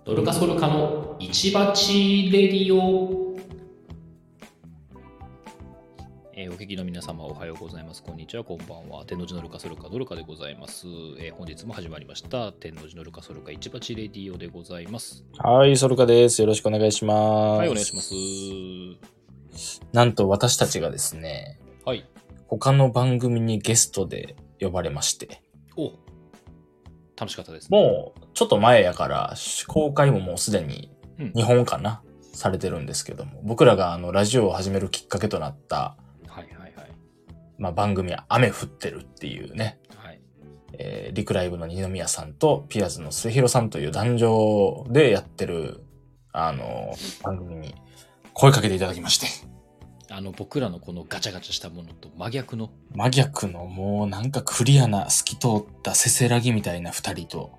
ノルカソルカの市バチレディオ。お聞きの皆様おはようございます。こんにちは、こんばんは。天王寺ノルカソルカノルカでございます。本日も始まりました天王寺ノルカソルカ市バチレディオでございます。 はい、ソルカです。よろしくお願いします。 はい、お願いします。 なんと私たちがですね、 はい。 他の番組にゲストで呼ばれまして。 お、楽しかったですね。 もうちょっと前やから公開ももうすでに日本かな、されてるんですけども、僕らがラジオを始めるきっかけとなった、番組は雨降ってるっていうね、リクライブの二宮さんとピアーズの末広さんという男女でやってる番組に声かけていただきまして、 僕らのこのガチャガチャしたものと真逆のもうなんかクリアな透き通ったせせらぎみたいな二人と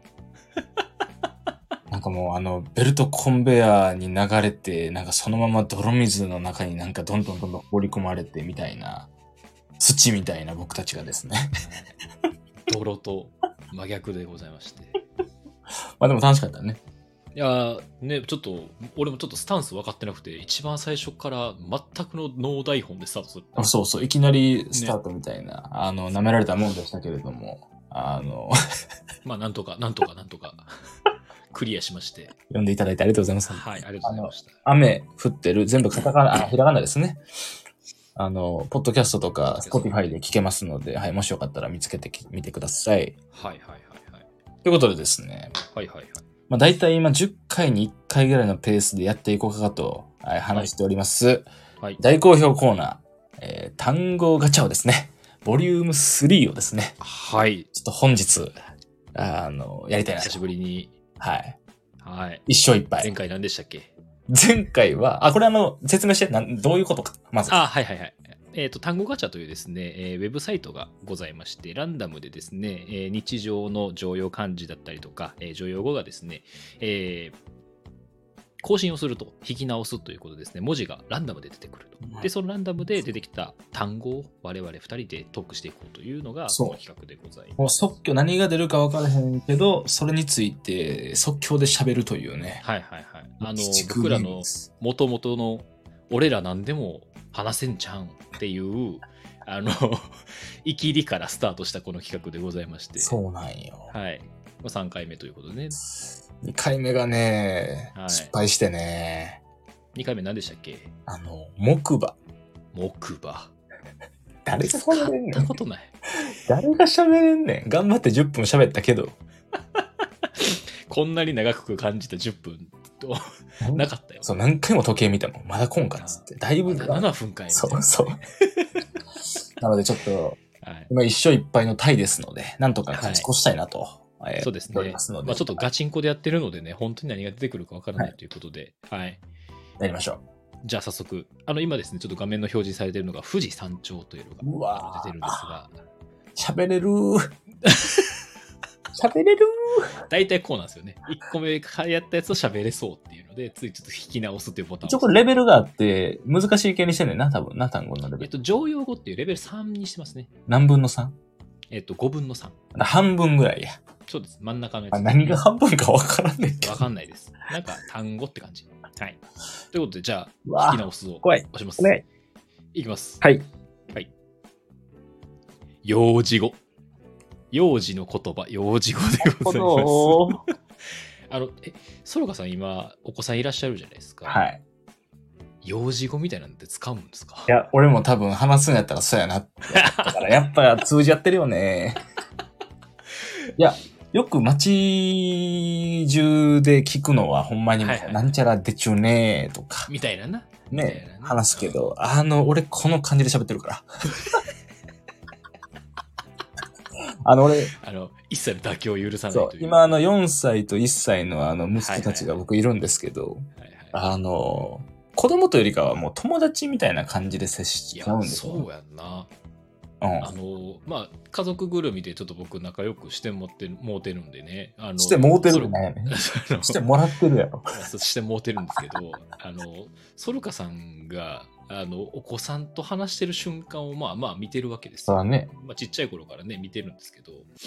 なんかもうベルトコンベヤーに流れて、なんかそのまま泥水の中になんかどんどん放り込まれてみたいな、土みたいな僕たちがですね泥と真逆でございましてまあでも楽しかったね。 いやね、ちょっと俺もちょっとスタンス分かってなくて、一番最初から全くのノー台本でスタートする。 そうそう、いきなりスタートみたいな、舐められたもんでしたけれども、 まあなんとかクリアしまして、 読んでいただいてありがとうございます。 はい、ありがとうございました。 雨降ってる、全部カタカナ、ひらがなですね。ポッドキャストとか Spotify で聞けますので、はい、もしよかったら見つけてみてください。 はい。 ということでですね。 はい。 だいたい今10回に1回ぐらいのペースでやっていこうかと、話しております。 はい。 大好評コーナー、単語ガチャをですね、ボリューム3をですね。 はい。 ちょっと本日、やりたいな。 久しぶりに。 はい。 はい。 一勝一敗。 前回何でしたっけ？ 前回は、これ説明して、どういうことか。まず。 はい。単語ガチャというですね、ウェブサイトがございまして、ランダムでですね、日常の常用漢字だったりとか、常用語がですね、更新をすると引き直すということですね、文字がランダムで出てくると。で、そのランダムで出てきた単語を我々2人でトークしていこうというのが、この企画でございます。 もう即興何が出るか分からへんけど、それについて即興で喋るというね。 はい。僕らの元々の俺ら何でも話せんちゃうんっていうイキリからスタートしたこの企画でございまして。 そうなんよ。 はい。3回目ということでね。 2回目がね、失敗してね。 2回目何でしたっけ？ 木馬。誰が喋れんねん。 使ったことない。 誰が喋れんねん。頑張って10分喋ったけど。 こんなに長く感じた10分となかったよ。 そう、何回も時計見たもん。まだ来んかっつって。だいぶ。 7分かい。 そう。なのでちょっと、今一勝一敗のタイですので、なんとか勝ち越したいなと。 そうですね。ちょっとガチンコでやってるのでね、本当に何が出てくるかわからないということで、はい。 やりましょう。 じゃあ早速、今ですね、ちょっと画面の表示されているのが富士山頂というのが出てるんですが。 喋れるだいたいこうなんですよね。1個目やったやつを喋れそうっていうので、ついちょっと引き直すっていうボタンを。 一応これレベルがあって、難しい系にしてんねんな、多分な、単語のレベル。 常用語っていうレベル3にしてますね。 何分の 3？ 5分の3。 半分ぐらいや。 そうです。真ん中のやつ。 何が半分かわからんねんけど。 わかんないです。なんか単語って感じ。はい。ということで、じゃあ、引き直すを押します。いきます。 はい。 幼児語。幼児の言葉、幼児語でございます。ソロカさん今、お子さんいらっしゃるじゃないですか。 はい。 幼児語みたいなんて使うんですか？ いや、俺も多分話すんやったらそうやなって。だからやっぱ通じ合ってるよね。いや、よく街中で聞くのはほんまになんちゃらでちゅねーとか。 みたいなな。 ね、話すけど、俺この感じで喋ってるから。俺、 一切の妥協を許さないという。 そう、今4歳と1歳の息子たちが僕いるんですけど、子供というよりかはもう友達みたいな感じで接しちゃうんですよ。 そうやんな。家族ぐるみでちょっと僕仲良くしてもうてるんでね。 してもうてるね。してもらってるやろ。 してもうてるんですけど、ソルカさんが、お子さんと話してる瞬間をまあ見てるわけですよ。 そうだね。 ちっちゃい頃からね、見てるんですけど、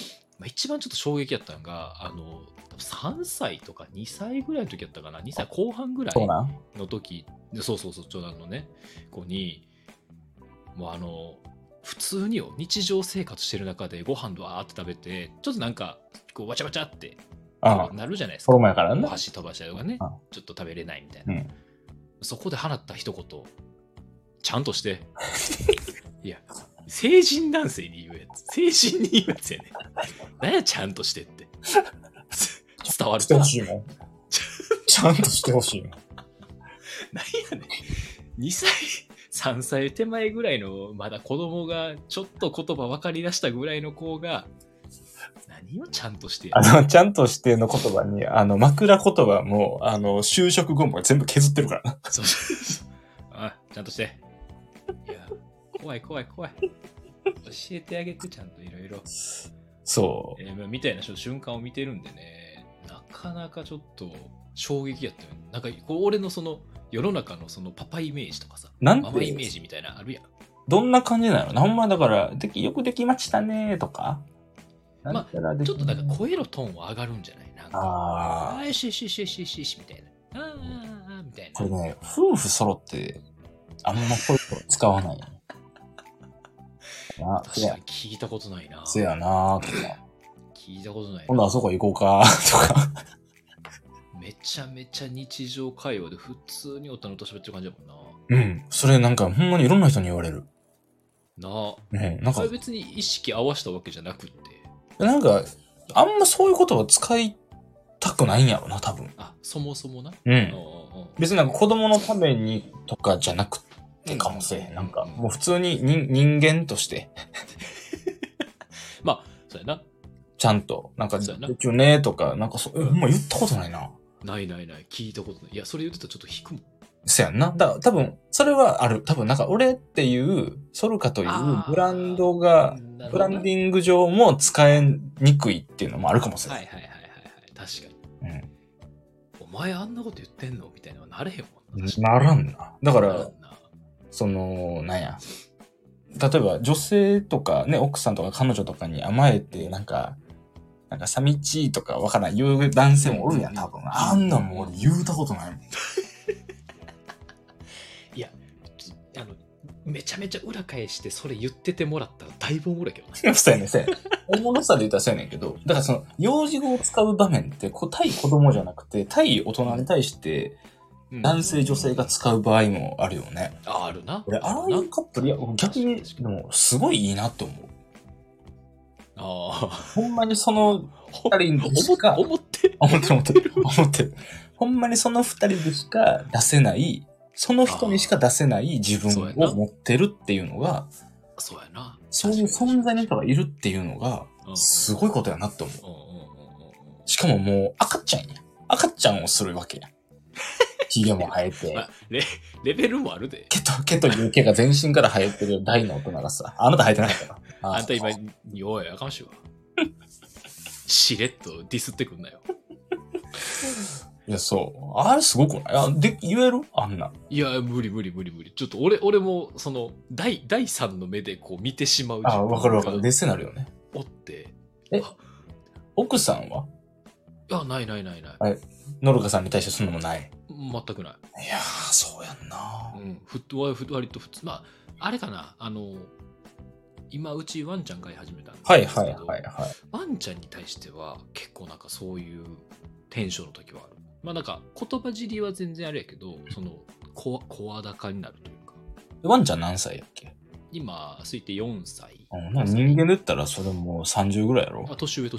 一番ちょっと衝撃やったのが、3歳とか2歳ぐらいの時やったかな、2歳後半ぐらいの時、そう、長男のね、子に、もう普通に日常生活してる中でご飯わーって食べて、ちょっとなんか、こう、わちゃわちゃってなるじゃないですか。 やからね。 お箸飛ばしたりとかね、ちょっと食べれないみたいな。そこで放った一言、ちゃんとして、いや、成人男性に言うやつ。成人に言うやつやね。何や、ちゃんとしてって。伝わるしてほしいもん。ちゃんとしてほしいもん。 何やねん。2歳、3歳手前ぐらいの、まだ子供がちょっと言葉分かり出したぐらいの子が、何をちゃんとしてちゃんとしての言葉に、枕言葉も、就職後も全部削ってるからな。 そうあ、ちゃんとして。いや、怖い。教えてあげて、ちゃんといろいろ。 そう。 みたいな瞬間を見てるんでね、なかなかちょっと衝撃やったよね。なんか、俺のその、世の中のそのパパイメージとかさ、ママイメージみたいなあるやん。 どんな感じなの？ほんまだから、よくできましたねとか。 まあ、ちょっとなんか声のトーンは上がるんじゃない？なんか、しみたいな。みたいな。 これね、夫婦揃って、あんま声使わないよね。 確かに聞いたことないな。 せやなとか。 聞いたことないな。 今度あそこ行こうかとか。 めちゃめちゃ日常会話で普通に大人と喋ってる感じだもんな。 うん。それなんかほんまにいろんな人に言われる。 なあ。 なんか。 それ別に意識合わせたわけじゃなくって。 なんか、あんまそういう言葉使いたくないんやろな、多分。 あ、そもそもな。 うん。別になんか子供のためにとかじゃなくてかもしれへん。なんか、もう普通に人間として。 まあ、そうやな。 ちゃんと、なんか、一応ねとか、なんかもう言ったことないな。 ない。聞いたことない。いや、それ言ってたらちょっと引くもん。 そうやんな。だから多分、それはある。多分なんか俺っていう、ソルカというブランドが、ブランディング上も使いにくいっていうのもあるかもしれない。 はい。確かに。お前あんなこと言ってんのみたいなのはなれへんもんな。ならんな。だから、なんや。例えば女性とかね、奥さんとか彼女とかに甘えて、なんか寂しいとかわからない言う男性もおるやん、多分。あんなんもう俺言うたことないもん。 いや、めちゃめちゃ裏返してそれ言っててもらったらだいぶおもろいけどな。そうやねん。おもろさで言ったらそうやねんけど、だから幼児語を使う場面って、対子供じゃなくて、対大人に対して、男性女性が使う場合もあるよね。 あるな。 俺、ああいうカップル、いや、逆に、でも、すごいいいなって思う。ほんまにその二人でしか、思ってる。ほんまにその二人でしか出せない、その人にしか出せない自分を持ってるっていうのが、 そうやな。 そういう存在の人がいるっていうのが、すごいことやなって思う。しかももう赤ちゃんや。赤ちゃんをするわけや。髭も生えて。 レベルもあるで。 毛という毛が全身から生えてる大の大人がさ、あなた生えてなかったな。あんた今、おい、やかましいわ。しれっとディスってくんなよ。 いや、そう。あれすごくない言えるあんな。 いや、無理。ちょっと俺も、第三の目でこう見てしまう。 わかる。デスなるよね。 おって。 奥さんは？ ない。 ノルカさんに対してそんなのない？ 全くない。 いやー、そうやんな。 割と普通。まあ、あれかな。今、うちワンちゃん飼い始めたんですけど、 はい。 ワンちゃんに対しては結構なんかそういうテンションの時はある。まあなんか言葉尻は全然あれやけど、声高になるというか。 ワンちゃん何歳やっけ？ 今、推定4歳。 人間で言ったらそれもう30ぐらいやろ？ 年上。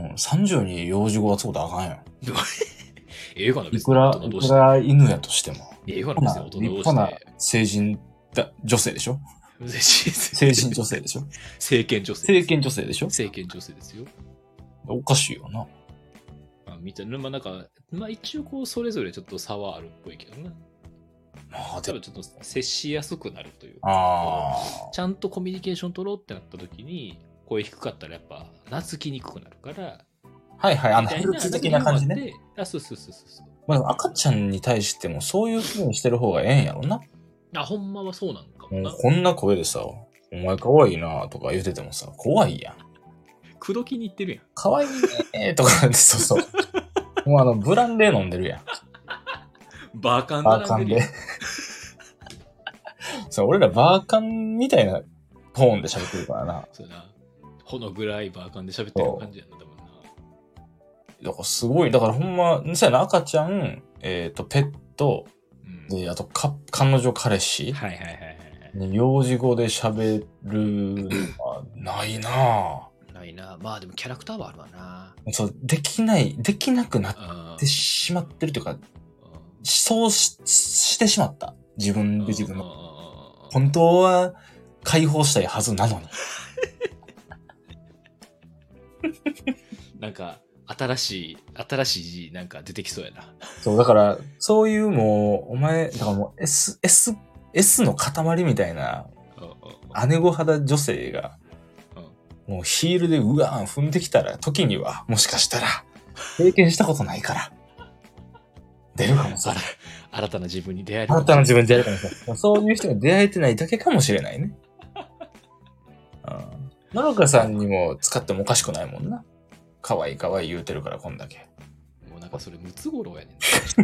30に幼児語は使うとあかんやん。 映画の別にいくら犬やとしても。 映画の別に大人同士で。立派な成人女性でしょ？成人女性でしょ？ 成犬女性。 成犬女性でしょ？ 成犬女性ですよ。 おかしいよな。 みたいな、なんか、一応こう、それぞれちょっと差はあるっぽいけどな。多分ちょっと接しやすくなるというか、ちゃんとコミュニケーション取ろうってなった時に、声低かったらやっぱ、懐きにくくなるから。 ヘルツ的な感じね。 そう。 まあ、赤ちゃんに対してもそういう風にしてる方がええんやろな。 ほんまはそうなんかもな。 こんな声でさ、お前可愛いなとか言うててもさ、怖いやん。 口説きに行ってるやん。 かわいいねとかって、そうそう。もうブランデー飲んでるやん。 バーカンバーカンで。そう、俺らバーカンみたいなトーンで喋ってるからな。 そうやな。ほのぐらいバーカンで喋ってる感じやな、多分な。 だからすごい、だからほんま、そうやな、赤ちゃん、ペット、で、あと彼女彼氏。 はいはいはいはい。 幼児語で喋るのはないなぁ。 ないな。まあでもキャラクターはあるわな。 そう、できなくなってしまってるというか、そうしてしまった。自分で自分の。本当は解放したいはずなのに。 なんか、新しいなんか出てきそうやな。 そう、だから、そういうもう、お前、だからもう S の塊みたいな、姉御肌女性が、もうヒールでうわーん踏んできたら、時には、もしかしたら、経験したことないから、出るかもしれない。 新たな自分に出会える新たな自分に出会えるかもしれない。そういう人が出会えてないだけかもしれないね。ののかさんにも使ってもおかしくないもんな。かわいいかわいい言うてるから、こんだけ。 もうなんかそれムツゴロウやねん。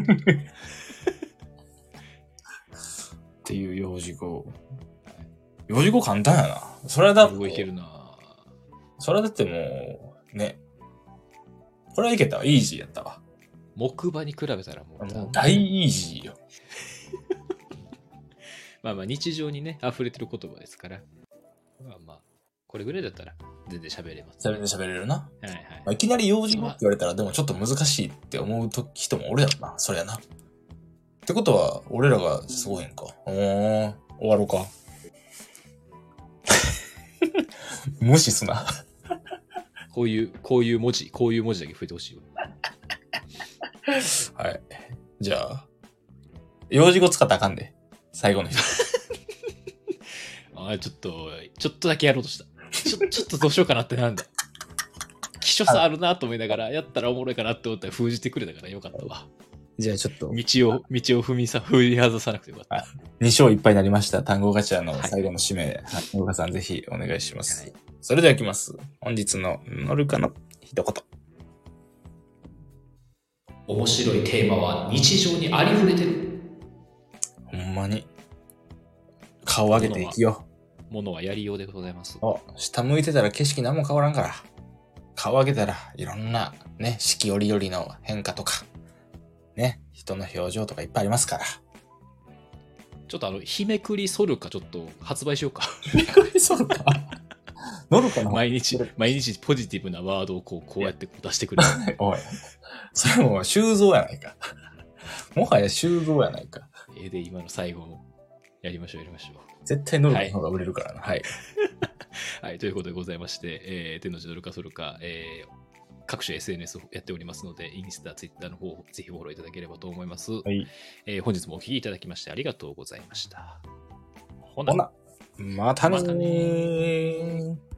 っていう幼児語。幼児語簡単やな。それはだって。 いけるな。 それはだってもう、ね。これはいけたわ。イージーやったわ。 木馬に比べたらもう大イージーよ。 まあまあ日常にね、溢れてる言葉ですから。まあまあ、これぐらいだったら全然喋れます、 ね。喋れるな。 はいはい。 まあ、いきなり幼児語って言われたら、でもちょっと難しいって思う人もおるやろな。そりゃな。ってことは、俺らがすごいんか。終わろうか。無視すな。 こういう文字だけ増えてほしいわ。 はい。じゃあ、幼児語使ったらあかんで。最後の人。 ちょっとだけやろうとした。ちょっとどうしようかなってなんだ。希少さあるなと思いながら、やったらおもろいかなって思ったら封じてくれたからよかったわ。 じゃあちょっと。 道を踏み外さなくてよかった。 2勝いっぱいになりました。単語ガチャの最後の締め。はい。のるかさんぜひお願いします。はい、それではいきます。本日ののるかの一言。 面白いテーマは日常にありふれてる。 ほんまに。顔上げていきよう。ものはやりようでございます。 下向いてたら景色何も変わらんから。顔上げたらいろんなね、四季折々の変化とか、ね、人の表情とかいっぱいありますから。 ちょっと日めくりソルカちょっと発売しようか。 日めくりソルカノルカの毎日ポジティブなワードをこうやって出してくれる。 おい。それも修造やないか。もはや修造やないか。 で、今の最後もやりましょう。 絶対ノルカの方が売れるからな。はい。 はい、ということでございまして、天の字ノルカソルカ、各種 SNS をやっておりますので、インスタ、ツイッターの方、ぜひフォローいただければと思います。はい。本日もお聞きいただきましてありがとうございました。 ほな、またねー。